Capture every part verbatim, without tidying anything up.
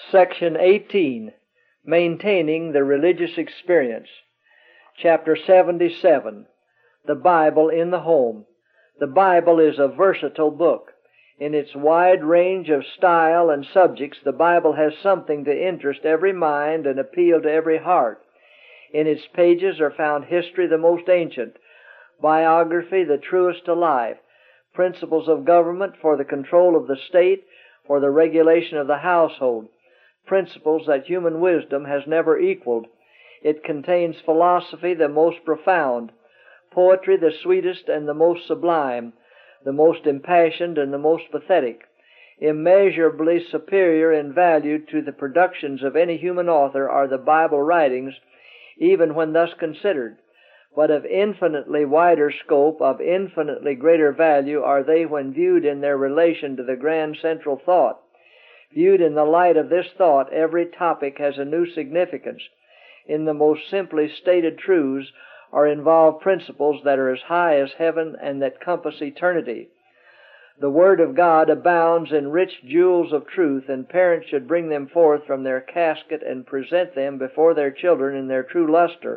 Section eighteen, Maintaining the Religious Experience. Chapter seventy-seven, The Bible in the Home. The Bible is a versatile book. In its wide range of style and subjects, the Bible has something to interest every mind and appeal to every heart. In its pages are found history the most ancient, biography the truest to life, principles of government for the control of the state, for the regulation of the household, principles that human wisdom has never equaled. It contains philosophy the most profound, poetry the sweetest and the most sublime, the most impassioned and the most pathetic, immeasurably superior in value to the productions of any human author are the Bible writings, even when thus considered. But of infinitely wider scope, of infinitely greater value are they when viewed in their relation to the grand central thought. Viewed in the light of this thought, every topic has a new significance. In the most simply stated truths are involved principles that are as high as heaven and that compass eternity. The Word of God abounds in rich jewels of truth, and parents should bring them forth from their casket and present them before their children in their true luster.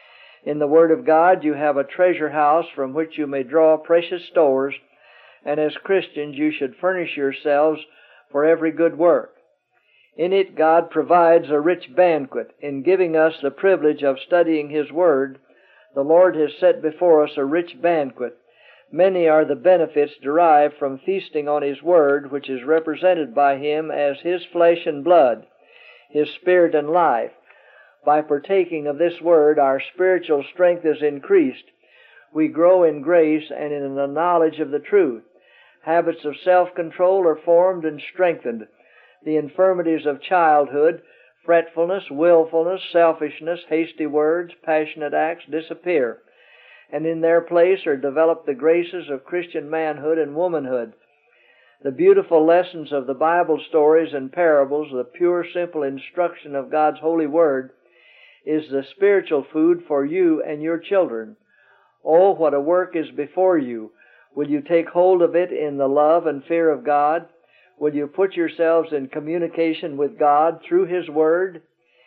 In the Word of God you have a treasure house from which you may draw precious stores, and as Christians you should furnish yourselves for every good work. In it God provides a rich banquet. In giving us the privilege of studying His Word, the Lord has set before us a rich banquet. Many are the benefits derived from feasting on His Word, which is represented by Him as His flesh and blood, His spirit and life. By partaking of this Word, our spiritual strength is increased. We grow in grace and in the knowledge of the truth. Habits of self-control are formed and strengthened. The infirmities of childhood, fretfulness, willfulness, selfishness, hasty words, passionate acts disappear, and in their place are developed the graces of Christian manhood and womanhood. The beautiful lessons of the Bible stories and parables, the pure, simple instruction of God's holy Word, is the spiritual food for you and your children. Oh, what a work is before you! Will you take hold of it in the love and fear of God? Will you put yourselves in communication with God through His Word?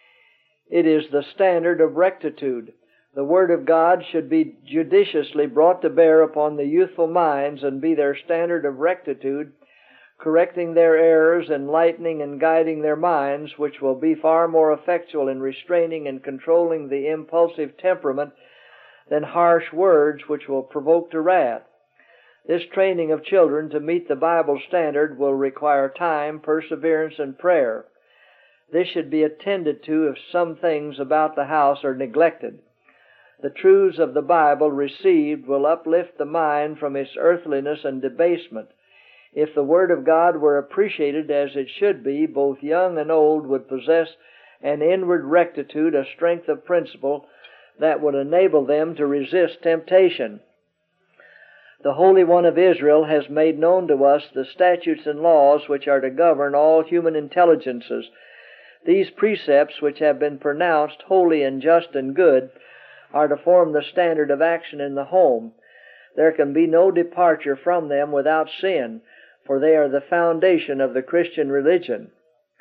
It is the standard of rectitude. The Word of God should be judiciously brought to bear upon the youthful minds and be their standard of rectitude, correcting their errors, enlightening and guiding their minds, which will be far more effectual in restraining and controlling the impulsive temperament than harsh words which will provoke to wrath. This training of children to meet the Bible standard will require time, perseverance, and prayer. This should be attended to if some things about the house are neglected. The truths of the Bible received will uplift the mind from its earthliness and debasement. If the Word of God were appreciated as it should be, both young and old would possess an inward rectitude, a strength of principle that would enable them to resist temptation. The Holy One of Israel has made known to us the statutes and laws which are to govern all human intelligences. These precepts, which have been pronounced holy and just and good, are to form the standard of action in the home. There can be no departure from them without sin, for they are the foundation of the Christian religion.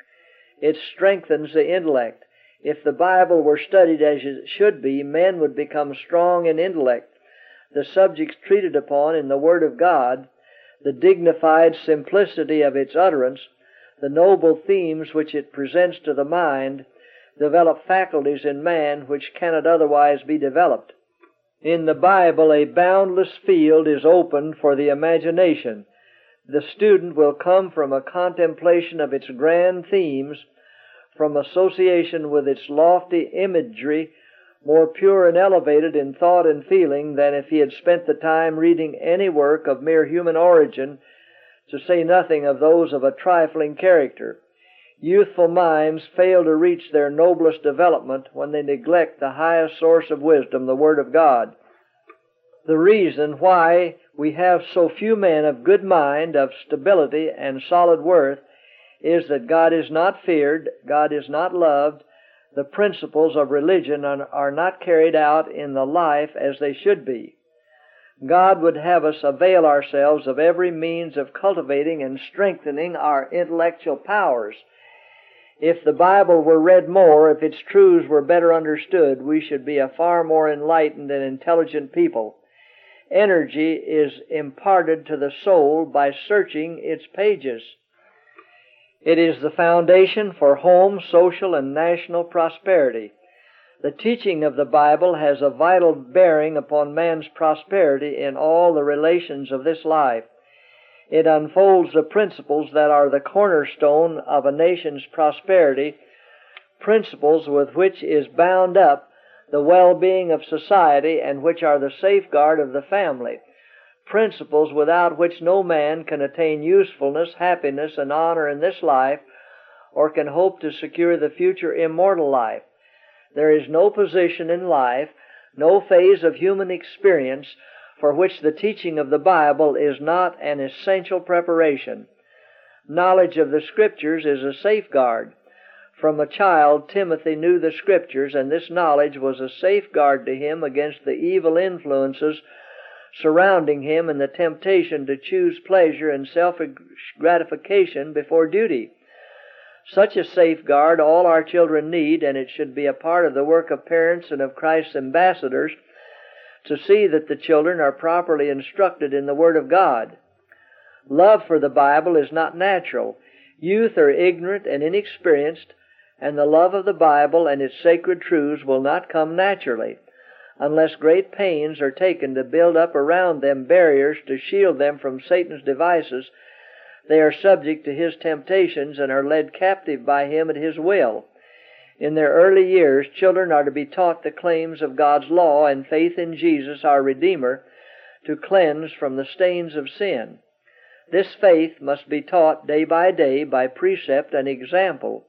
It strengthens the intellect. If the Bible were studied as it should be, men would become strong in intellect. The subjects treated upon in the Word of God, the dignified simplicity of its utterance, the noble themes which it presents to the mind, develop faculties in man which cannot otherwise be developed. In the Bible, a boundless field is opened for the imagination. The student will come from a contemplation of its grand themes, from association with its lofty imagery, more pure and elevated in thought and feeling than if he had spent the time reading any work of mere human origin, to say nothing of those of a trifling character. Youthful minds fail to reach their noblest development when they neglect the highest source of wisdom, the Word of God. The reason why we have so few men of good mind, of stability and solid worth, is that God is not feared, God is not loved, the principles of religion are not carried out in the life as they should be. God would have us avail ourselves of every means of cultivating and strengthening our intellectual powers. If the Bible were read more, if its truths were better understood, we should be a far more enlightened and intelligent people. Energy is imparted to the soul by searching its pages. It is the foundation for home, social, and national prosperity. The teaching of the Bible has a vital bearing upon man's prosperity in all the relations of this life. It unfolds the principles that are the cornerstone of a nation's prosperity, principles with which is bound up the well-being of society and which are the safeguard of the family, principles without which no man can attain usefulness, happiness, and honor in this life, or can hope to secure the future immortal life. There is no position in life, no phase of human experience for which the teaching of the Bible is not an essential preparation. Knowledge of the Scriptures is a safeguard. From a child, Timothy knew the Scriptures, and this knowledge was a safeguard to him against the evil influences surrounding him and the temptation to choose pleasure and self-gratification before duty. Such a safeguard all our children need, and it should be a part of the work of parents and of Christ's ambassadors to see that the children are properly instructed in the Word of God. Love for the Bible is not natural. Youth are ignorant and inexperienced, and the love of the Bible and its sacred truths will not come naturally, unless great pains are taken to build up around them barriers to shield them from Satan's devices. They are subject to his temptations and are led captive by him at his will. In their early years, children are to be taught the claims of God's law and faith in Jesus, our Redeemer, to cleanse from the stains of sin. This faith must be taught day by day by precept and example.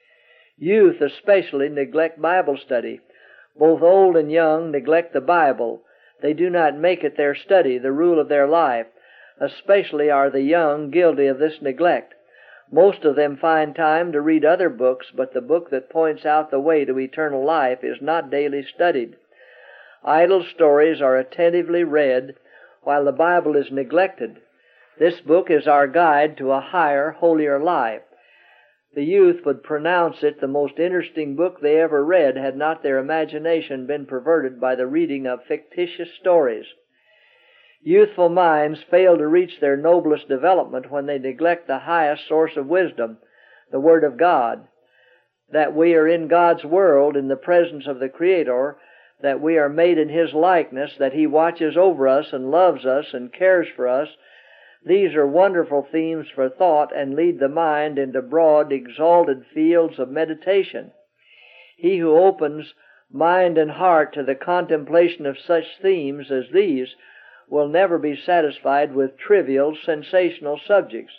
Youth especially neglect Bible study. Both old and young neglect the Bible. They do not make it their study, the rule of their life. Especially are the young guilty of this neglect. Most of them find time to read other books, but the book that points out the way to eternal life is not daily studied. Idle stories are attentively read, while the Bible is neglected. This book is our guide to a higher, holier life. The youth would pronounce it the most interesting book they ever read had not their imagination been perverted by the reading of fictitious stories. Youthful minds fail to reach their noblest development when they neglect the highest source of wisdom, the Word of God. That we are in God's world in the presence of the Creator, that we are made in His likeness, that He watches over us and loves us and cares for us, these are wonderful themes for thought and lead the mind into broad, exalted fields of meditation. He who opens mind and heart to the contemplation of such themes as these will never be satisfied with trivial, sensational subjects.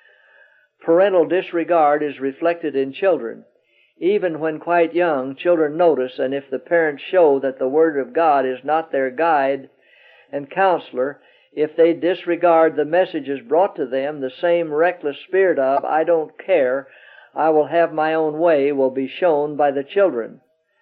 Parental disregard is reflected in children. Even when quite young, children notice, and if the parents show that the Word of God is not their guide and counselor, if they disregard the messages brought to them, the same reckless spirit of, "I don't care, I will have my own way," will be shown by the children.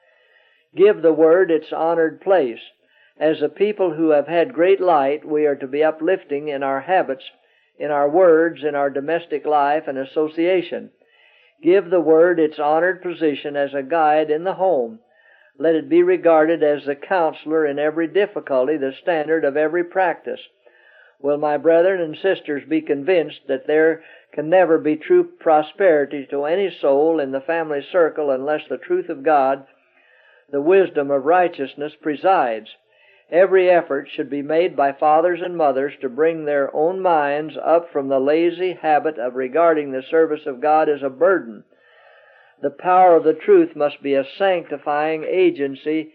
Give the Word its honored place. As a people who have had great light, we are to be uplifting in our habits, in our words, in our domestic life and association. Give the Word its honored position as a guide in the home. Let it be regarded as the counselor in every difficulty, the standard of every practice. Will my brethren and sisters be convinced that there can never be true prosperity to any soul in the family circle unless the truth of God, the wisdom of righteousness, presides? Every effort should be made by fathers and mothers to bring their own minds up from the lazy habit of regarding the service of God as a burden. The power of the truth must be a sanctifying agency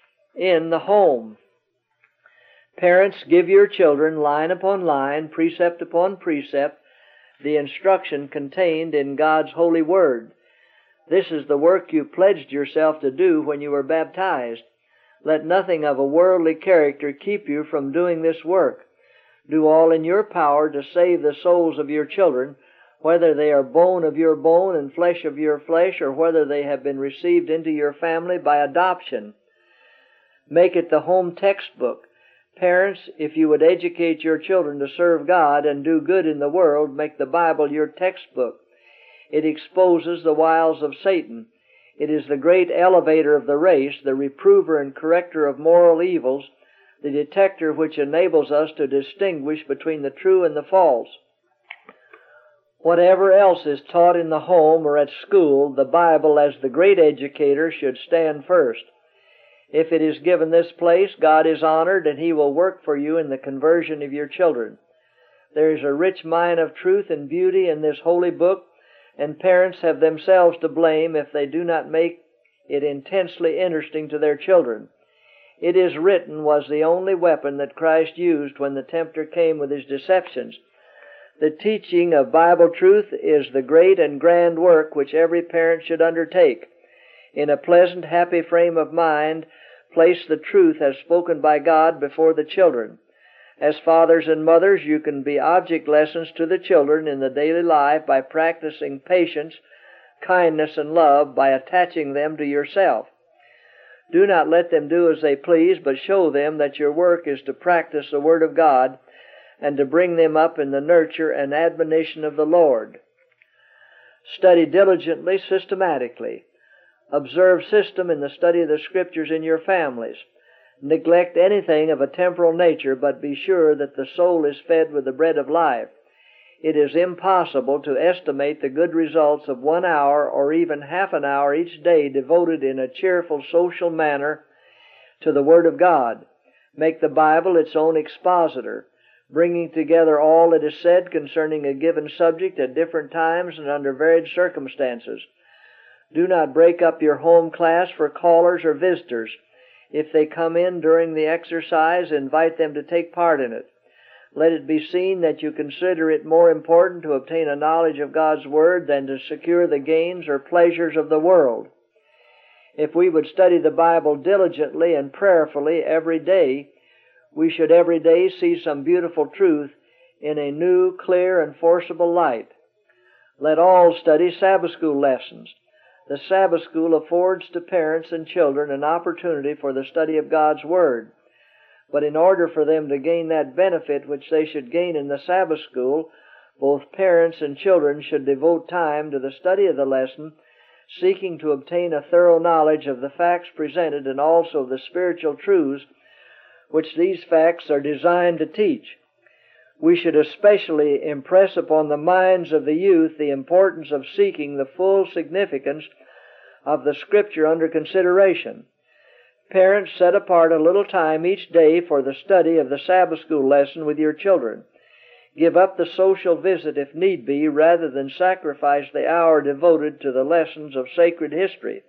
in the home. Parents, give your children, line upon line, precept upon precept, the instruction contained in God's holy Word. This is the work you pledged yourself to do when you were baptized. Let nothing of a worldly character keep you from doing this work. Do all in your power to save the souls of your children, whether they are bone of your bone and flesh of your flesh, or whether they have been received into your family by adoption. Make it the home textbook. Parents, if you would educate your children to serve God and do good in the world, make the Bible your textbook. It exposes the wiles of Satan. It is the great elevator of the race, the reprover and corrector of moral evils, the detector which enables us to distinguish between the true and the false. Whatever else is taught in the home or at school, the Bible as the great educator should stand first. If it is given this place, God is honored and He will work for you in the conversion of your children. There is a rich mine of truth and beauty in this holy book, and parents have themselves to blame if they do not make it intensely interesting to their children. It is written was the only weapon that Christ used when the tempter came with his deceptions. The teaching of Bible truth is the great and grand work which every parent should undertake. In a pleasant, happy frame of mind, place the truth as spoken by God before the children. As fathers and mothers, you can be object lessons to the children in the daily life by practicing patience, kindness, and love by attaching them to yourself. Do not let them do as they please, but show them that your work is to practice the Word of God and to bring them up in the nurture and admonition of the Lord. Study diligently, systematically. Observe system in the study of the Scriptures in your families. Neglect anything of a temporal nature, but be sure that the soul is fed with the bread of life. It is impossible to estimate the good results of one hour or even half an hour each day devoted in a cheerful social manner to the Word of God. Make the Bible its own expositor, bringing together all that is said concerning a given subject at different times and under varied circumstances. Do not break up your home class for callers or visitors. If they come in during the exercise, invite them to take part in it. Let it be seen that you consider it more important to obtain a knowledge of God's Word than to secure the gains or pleasures of the world. If we would study the Bible diligently and prayerfully every day, we should every day see some beautiful truth in a new, clear, and forcible light. Let all study Sabbath school lessons. The Sabbath school affords to parents and children an opportunity for the study of God's Word. But in order for them to gain that benefit which they should gain in the Sabbath school, both parents and children should devote time to the study of the lesson, seeking to obtain a thorough knowledge of the facts presented and also the spiritual truths which these facts are designed to teach. We should especially impress upon the minds of the youth the importance of seeking the full significance of the Scripture under consideration. Parents, set apart a little time each day for the study of the Sabbath school lesson with your children. Give up the social visit if need be, rather than sacrifice the hour devoted to the lessons of sacred history.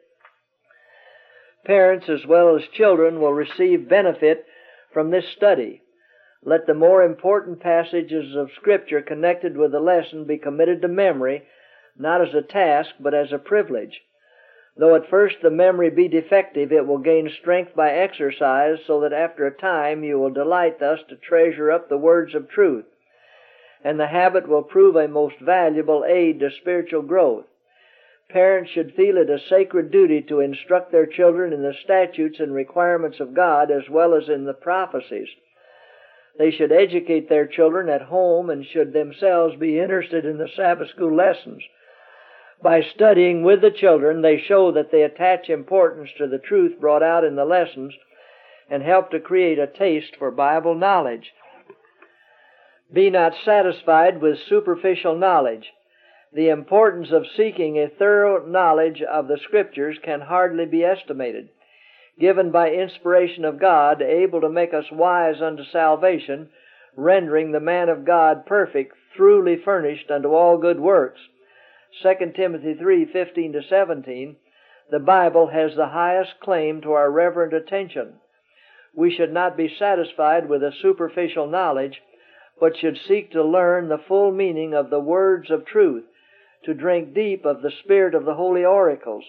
Parents as well as children will receive benefit from this study. Let the more important passages of Scripture connected with the lesson be committed to memory, not as a task, but as a privilege. Though at first the memory be defective, it will gain strength by exercise, so that after a time you will delight thus to treasure up the words of truth. And the habit will prove a most valuable aid to spiritual growth. Parents should feel it a sacred duty to instruct their children in the statutes and requirements of God as well as in the prophecies. They should educate their children at home and should themselves be interested in the Sabbath school lessons. By studying with the children, they show that they attach importance to the truth brought out in the lessons and help to create a taste for Bible knowledge. Be not satisfied with superficial knowledge. The importance of seeking a thorough knowledge of the Scriptures can hardly be estimated. Given by inspiration of God, able to make us wise unto salvation, rendering the man of God perfect, truly furnished unto all good works. Second Timothy three, fifteen to seventeen, the Bible has the highest claim to our reverent attention. We should not be satisfied with a superficial knowledge, but should seek to learn the full meaning of the words of truth, to drink deep of the spirit of the holy oracles.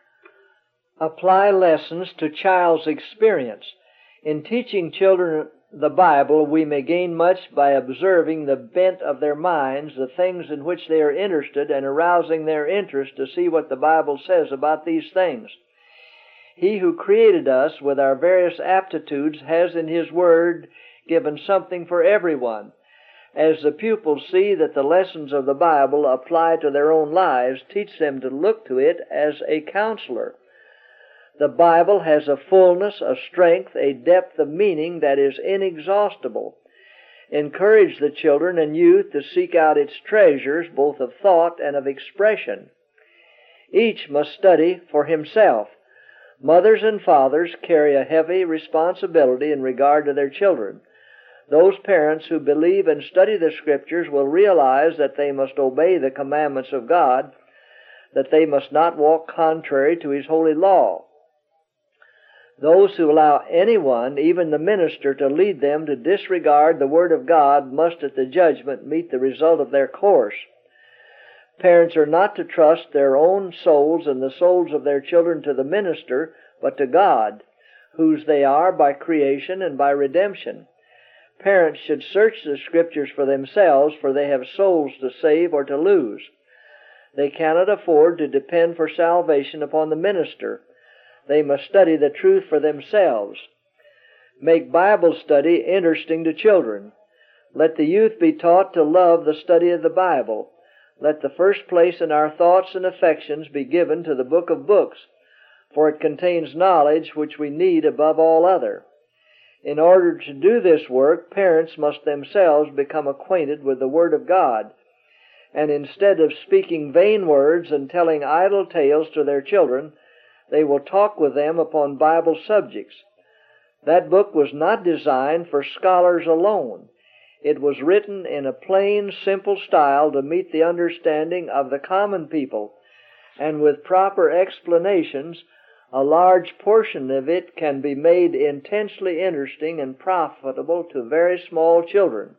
Apply lessons to child's experience. In teaching children the Bible, we may gain much by observing the bent of their minds, the things in which they are interested, and arousing their interest to see what the Bible says about these things. He who created us with our various aptitudes has in His Word given something for everyone. As the pupils see that the lessons of the Bible apply to their own lives, teach them to look to it as a counselor. The Bible has a fullness, a strength, a depth of meaning that is inexhaustible. Encourage the children and youth to seek out its treasures, both of thought and of expression. Each must study for himself. Mothers and fathers carry a heavy responsibility in regard to their children. Those parents who believe and study the Scriptures will realize that they must obey the commandments of God, that they must not walk contrary to His holy law. Those who allow anyone, even the minister, to lead them to disregard the Word of God must at the judgment meet the result of their course. Parents are not to trust their own souls and the souls of their children to the minister, but to God, whose they are by creation and by redemption. Parents should search the Scriptures for themselves, for they have souls to save or to lose. They cannot afford to depend for salvation upon the minister. They must study the truth for themselves. Make Bible study interesting to children. Let the youth be taught to love the study of the Bible. Let the first place in our thoughts and affections be given to the book of books, for it contains knowledge which we need above all other. In order to do this work, parents must themselves become acquainted with the Word of God, and instead of speaking vain words and telling idle tales to their children, they will talk with them upon Bible subjects. That book was not designed for scholars alone. It was written in a plain, simple style to meet the understanding of the common people, and with proper explanations, a large portion of it can be made intensely interesting and profitable to very small children.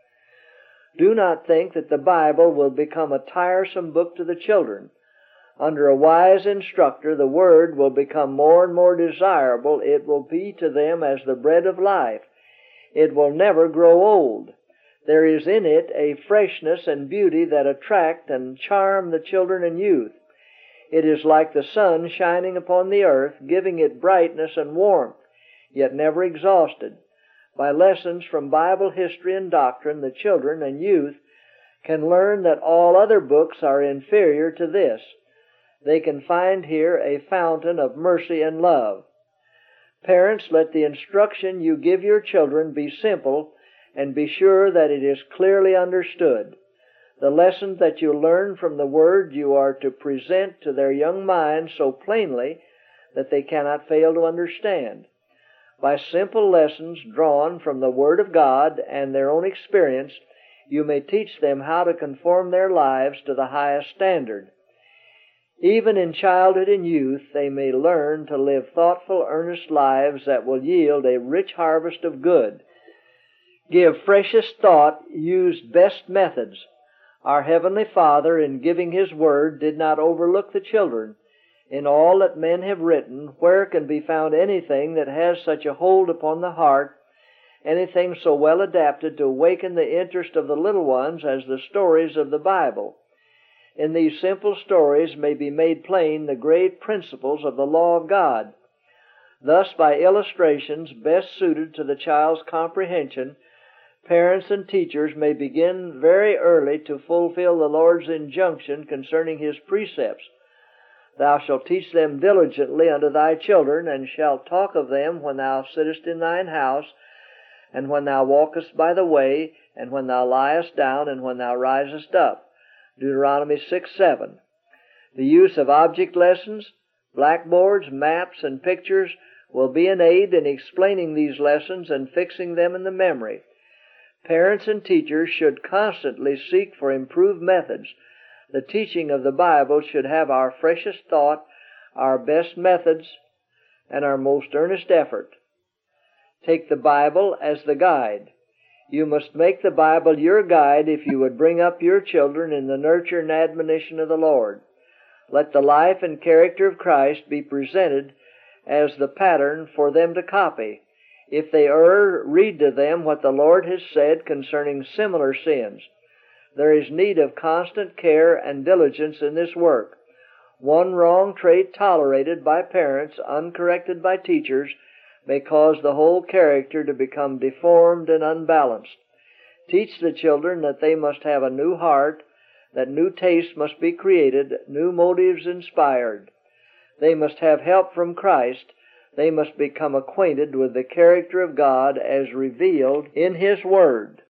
Do not think that the Bible will become a tiresome book to the children. Under a wise instructor, the Word will become more and more desirable. It will be to them as the bread of life. It will never grow old. There is in it a freshness and beauty that attract and charm the children and youth. It is like the sun shining upon the earth, giving it brightness and warmth, yet never exhausted. By lessons from Bible history and doctrine, the children and youth can learn that all other books are inferior to this. They can find here a fountain of mercy and love. Parents, let the instruction you give your children be simple, and be sure that it is clearly understood. The lessons that you learn from the Word you are to present to their young minds so plainly that they cannot fail to understand. By simple lessons drawn from the Word of God and their own experience, you may teach them how to conform their lives to the highest standard. Even in childhood and youth, they may learn to live thoughtful, earnest lives that will yield a rich harvest of good. Give freshest thought, use best methods. Our Heavenly Father, in giving His Word, did not overlook the children. In all that men have written, where can be found anything that has such a hold upon the heart, anything so well adapted to awaken the interest of the little ones as the stories of the Bible? In these simple stories may be made plain the great principles of the law of God. Thus, by illustrations best suited to the child's comprehension, parents and teachers may begin very early to fulfill the Lord's injunction concerning His precepts. Thou shalt teach them diligently unto thy children, and shalt talk of them when thou sittest in thine house, and when thou walkest by the way, and when thou liest down, and when thou risest up. Deuteronomy six seven. The use of object lessons, blackboards, maps, and pictures will be an aid in explaining these lessons and fixing them in the memory. Parents and teachers should constantly seek for improved methods. The teaching of the Bible should have our freshest thought, our best methods, and our most earnest effort. Take the Bible as the guide. You must make the Bible your guide if you would bring up your children in the nurture and admonition of the Lord. Let the life and character of Christ be presented as the pattern for them to copy. If they err, read to them what the Lord has said concerning similar sins. There is need of constant care and diligence in this work. One wrong trait tolerated by parents, uncorrected by teachers, may cause the whole character to become deformed and unbalanced. Teach the children that they must have a new heart, that new tastes must be created, new motives inspired. They must have help from Christ. They must become acquainted with the character of God as revealed in His Word.